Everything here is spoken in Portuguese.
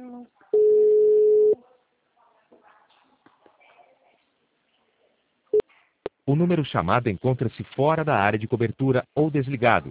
O número chamado encontra-se fora da área de cobertura ou desligado.